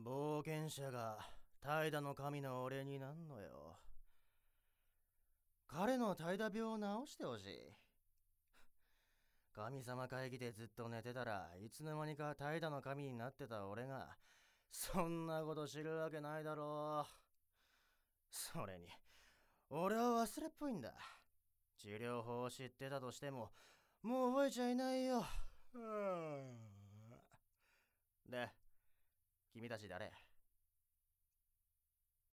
冒険者が怠惰の神の俺になんのよ。彼の怠惰病を治してほしい。神様会議でずっと寝てたらいつの間にか怠惰の神になってた俺がそんなこと知るわけないだろう。それに俺は忘れっぽいんだ。治療法を知ってたとしてももう覚えちゃいないよ。で、君たち誰？